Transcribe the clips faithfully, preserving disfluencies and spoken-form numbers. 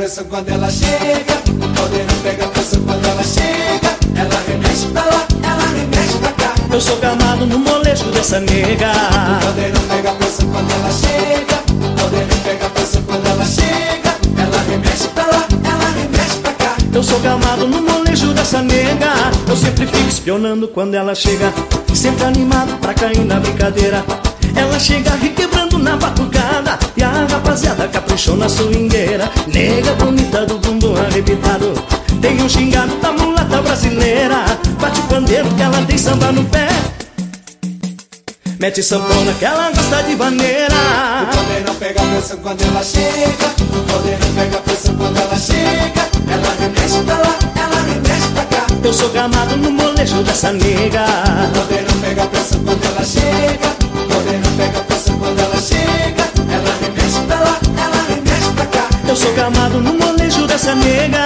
pressão quando ela chega. O poder não pega pressão quando ela chega. Ela remexe pra lá, ela remexe pra cá. Eu sou gamado no molejo dessa nega. O poder não pega pressão quando ela chega. O poder não pega pressão quando ela chega. Ela remexe pra lá, ela remexe pra cá. Eu sou gamado no molejo dessa nega. Eu sempre fico espionando quando ela chega, sempre animado pra cair na brincadeira. Ela chega requebrando na batucada e a rapaziada caprichou na swingueira. Nega bonita do bumbum arrebitado, tem um xingado da mulata brasileira. Bate o pandeiro que ela tem samba no pé, mete sanfona que ela gosta de vaneira. O poder não pega pressão quando ela chega. O poder não pega pressão quando ela chega. Ela remexe pra lá, ela remexe pra cá. Eu sou gamado no molejo dessa nega. O poder não pega pressão quando ela chega. O poder não pega pressão quando ela chega. Ela remexe pra lá, ela remexe pra cá. Eu sou gamado no molejo dessa nega.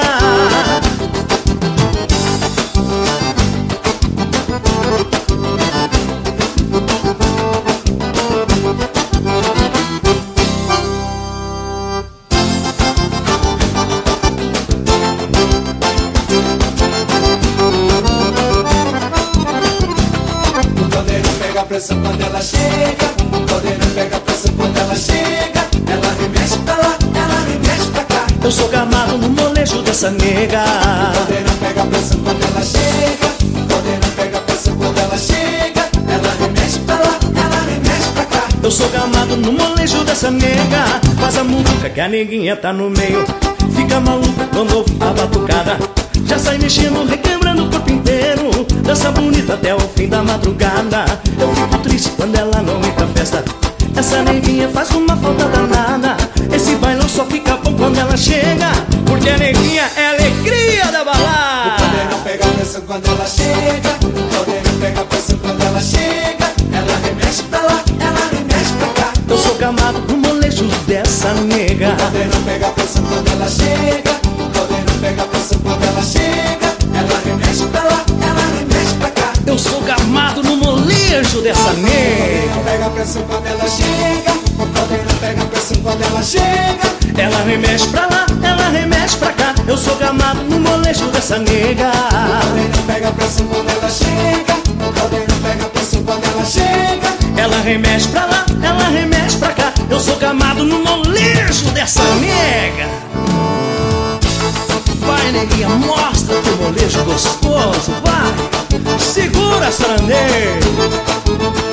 Pressão quando ela chega, o poder não pega pressão quando ela chega. Ela remexe pra lá, ela remexe pra cá. Eu sou gamado no molejo dessa nega. O poder não pega pressão quando ela chega. O poder não pega pressão quando ela chega. Ela remexe pra lá, ela remexe pra cá. Eu sou gamado no molejo dessa nega. Faz a muvuca que a neguinha tá no meio, fica maluca quando ouve a batucada. Já sai mexendo, requebrando o corpo inteiro, dança bonita até o fim da madrugada. Eu fico triste quando ela não vem pra festa, essa neguinha faz uma falta danada. Esse bailão só fica bom quando ela chega, porque a neguinha é a alegria da balada. O poder não pega pressão quando ela chega. O poder não pega pressão quando ela chega. Ela remexe pra lá, ela remexe pra cá. Eu sou gamado no molejo dessa nega. O poder não pega pressão quando ela chega. O poder não pega pressão quando ela chega. Ela remexe pra lá, ela remexe pra cá. Eu sou gamado no molejo dessa nega. O poder não pega pressão quando ela chega. O poder não pega pressão quando ela chega. Ela remexe pra lá, ela remexe pra cá. Eu sou gamado no molejo dessa nega. O poder não pega pressão quando ela chega. O poder não pega pressão quando ela chega. Ela remexe pra lá, ela remexe pra cá. Eu sou gamado no molejo dessa nega. Vai, neguinha, mostra teu molejo gostoso, vai. Segura, sarandeiro.